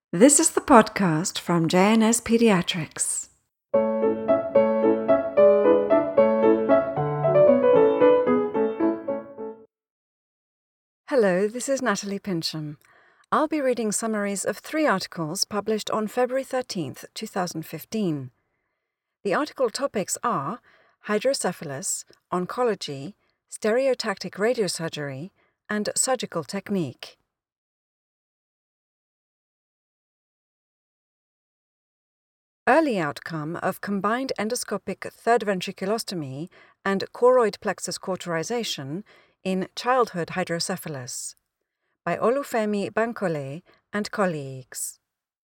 This is the podcast from JNS Pediatrics. Hello, this is Natalie Pincham. I'll be reading summaries of 3 articles published on February 13th, 2015. The article topics are hydrocephalus, oncology, stereotactic radiosurgery, and surgical technique. Early outcome of combined endoscopic third ventriculostomy and choroid plexus cauterization in childhood hydrocephalus by Olufemi Bankole and colleagues.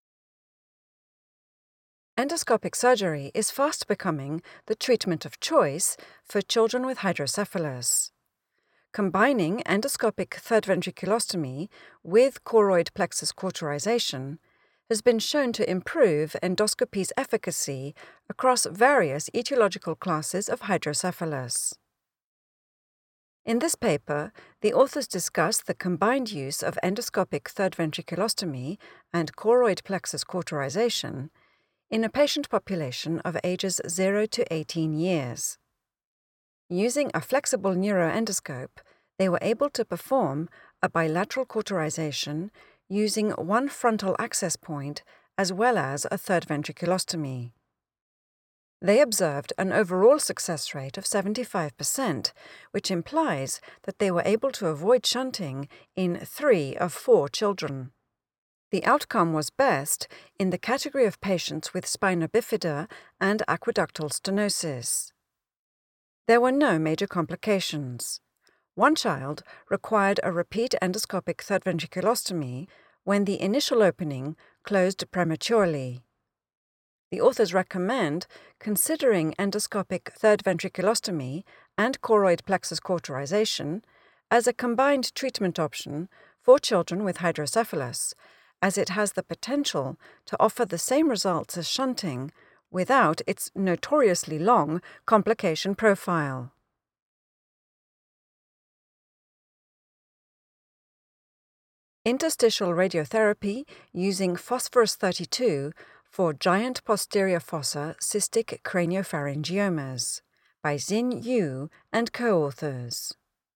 Endoscopic surgery is fast becoming the treatment of choice for children with hydrocephalus. Combining endoscopic third ventriculostomy with choroid plexus cauterization has been shown to improve endoscopy's efficacy across various etiological classes of hydrocephalus. In this paper, the authors discuss the combined use of endoscopic third ventriculostomy and choroid plexus cauterization in a patient population of ages 0 to 18 years. Using a flexible neuroendoscope, they were able to perform a bilateral cauterization using one frontal access point as well as a third ventriculostomy. They observed an overall success rate of 75%, which implies that they were able to avoid shunting in 3 of 4 children. The outcome was best in the category of patients with spina bifida and aqueductal stenosis. There were no major complications. One child required a repeat endoscopic third ventriculostomy when the initial opening closed prematurely. The authors recommend considering endoscopic third ventriculostomy and choroid plexus cauterization as a combined treatment option for children with hydrocephalus, as it has the potential to offer the same results as shunting without its notoriously long complication profile. Interstitial radiotherapy using phosphorus-32 for giant posterior fossa cystic craniopharyngiomas by Xin Yu and co-authors.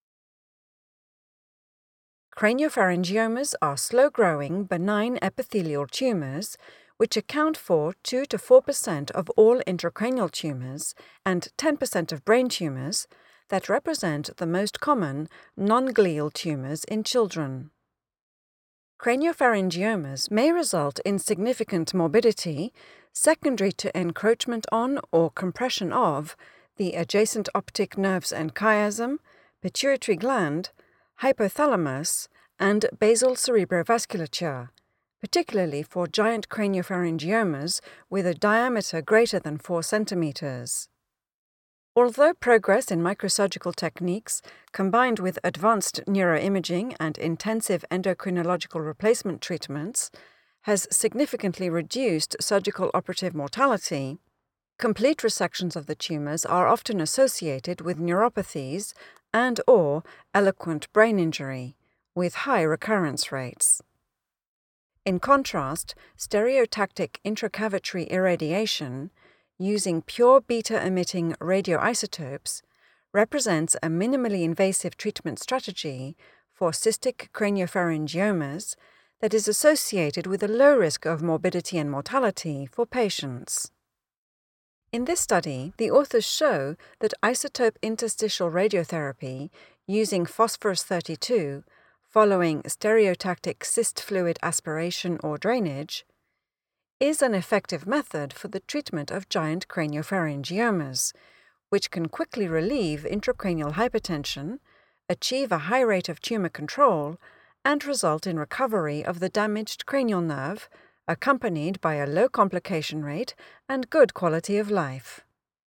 Craniopharyngiomas are slow-growing benign epithelial tumors which account for 2 to 4% of all intracranial tumors and 10% of brain tumors that represent the most common non-glial tumors in children. Craniopharyngiomas may result in significant morbidity secondary to encroachment on or compression of the adjacent optic nerves and chiasm, pituitary gland, hypothalamus, and basal cerebrovasculature, particularly for giant craniopharyngiomas with a diameter greater than 4 centimeters. Although progress in microsurgical techniques, combined with advanced neuroimaging and intensive endocrinological replacement treatments, has significantly reduced surgical operative mortality, complete resections of the tumors are often associated with neuropathies and/or eloquent brain injury, with high recurrence rates. In contrast, stereotactic intracavitary irradiation using pure beta-emitting radioisotopes represents a minimally invasive treatment strategy for cystic craniopharyngiomas that is associated with a low risk of morbidity and mortality for patients. In this study, the authors show that isotope interstitial radiotherapy using phosphorus-32 following stereotactic cyst fluid aspiration or drainage is an effective method for the treatment of giant craniopharyngiomas, which can quickly relieve intracranial hypertension, achieve a high rate of tumor control, and result in recovery of the damaged cranial nerve, accompanied by a low complication rate and good quality of life.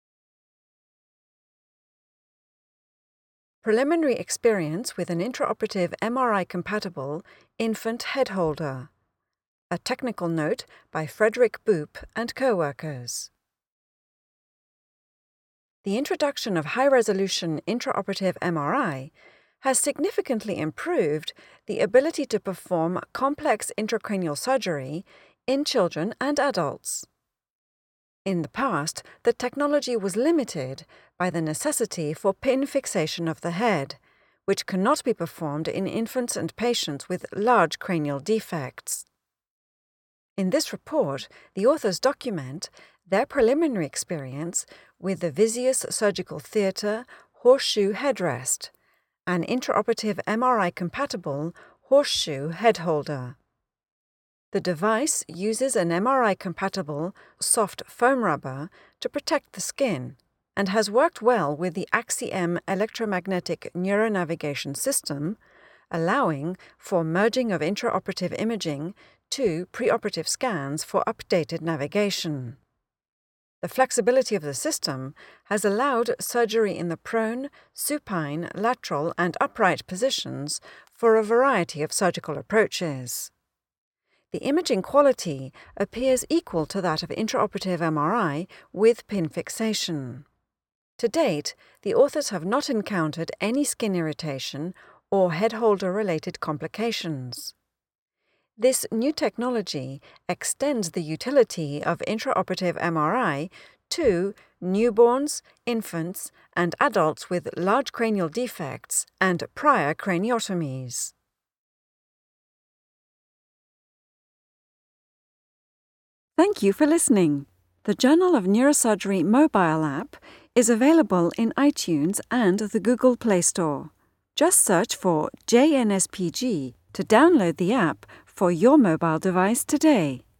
Preliminary experience with an intraoperative MRI-compatible infant head holder. A technical note by Frederick Boop and co-workers. The introduction of high-resolution intraoperative MRI has significantly improved the ability to perform complex intracranial surgery in children and adults. In the past, the technology was limited by the necessity for pin fixation of the head, which cannot be performed in infants and patients with large cranial defects. In this report, the authors document their preliminary experience with the Visius Surgical Theatre Horseshoe Headrest, an intraoperative MRI-compatible horseshoe head holder. The device uses an MRI-compatible soft foam rubber to protect the skin and has worked well with the AXI-M electromagnetic neuronavigation system, allowing for merging of intraoperative imaging to preoperative scans for updated navigation. The flexibility of the system has allowed surgery in the prone, supine, lateral, and upright positions for a variety of surgical approaches. The imaging quality appears equal to that of intraoperative MRI with pin fixation. To date, the authors have not encountered any skin irritation or head holder-related complications. This new technology extends the utility of intraoperative MRI to newborns, infants, and adults with large cranial defects and prior craniotomies. Thank you for listening. The Journal of Neurosurgery mobile app is available in iTunes and the Google Play Store. Just search for JNSPG to download the app for your mobile device today.